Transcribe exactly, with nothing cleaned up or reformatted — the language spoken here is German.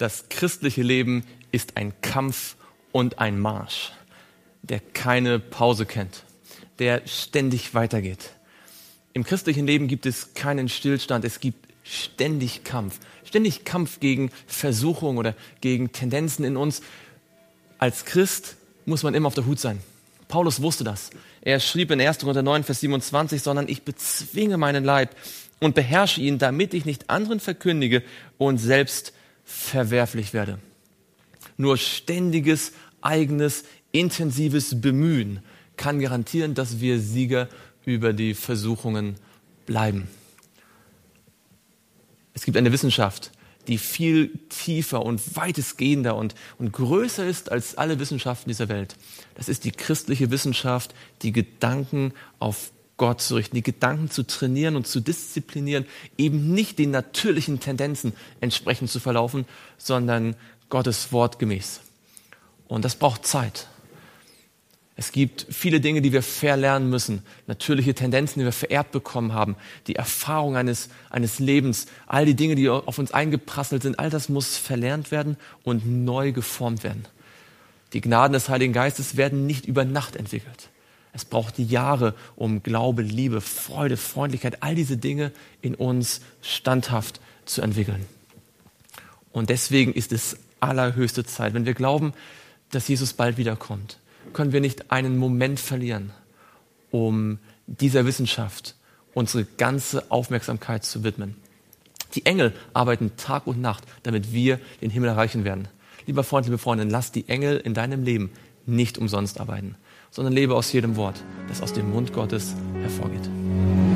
das christliche Leben ist ein Kampf und ein Marsch, der keine Pause kennt, der ständig weitergeht. Im christlichen Leben gibt es keinen Stillstand, es gibt ständig Kampf. Ständig Kampf gegen Versuchung oder gegen Tendenzen in uns. Als Christ muss man immer auf der Hut sein. Paulus wusste das. Er schrieb in erster Korinther neun, Vers siebenundzwanzig, sondern ich bezwinge meinen Leib und beherrsche ihn, damit ich nicht anderen verkündige und selbst verwerflich werde. Nur ständiges, eigenes, intensives Bemühen kann garantieren, dass wir Sieger über die Versuchungen bleiben. Es gibt eine Wissenschaft, die viel tiefer und weitestgehender und, und größer ist als alle Wissenschaften dieser Welt. Das ist die christliche Wissenschaft, die Gedanken auf Gott zu richten, die Gedanken zu trainieren und zu disziplinieren, eben nicht den natürlichen Tendenzen entsprechend zu verlaufen, sondern Gottes Wort gemäß. Und das braucht Zeit. Es gibt viele Dinge, die wir verlernen müssen, natürliche Tendenzen, die wir vererbt bekommen haben, die Erfahrung eines, eines Lebens, all die Dinge, die auf uns eingeprasselt sind, all das muss verlernt werden und neu geformt werden. Die Gnaden des Heiligen Geistes werden nicht über Nacht entwickelt. Es braucht Jahre, um Glaube, Liebe, Freude, Freundlichkeit, all diese Dinge in uns standhaft zu entwickeln. Und deswegen ist es allerhöchste Zeit, wenn wir glauben, dass Jesus bald wiederkommt, können wir nicht einen Moment verlieren, um dieser Wissenschaft unsere ganze Aufmerksamkeit zu widmen. Die Engel arbeiten Tag und Nacht, damit wir den Himmel erreichen werden. Lieber Freund, liebe Freundin, lass die Engel in deinem Leben nicht umsonst arbeiten, sondern lebe aus jedem Wort, das aus dem Mund Gottes hervorgeht.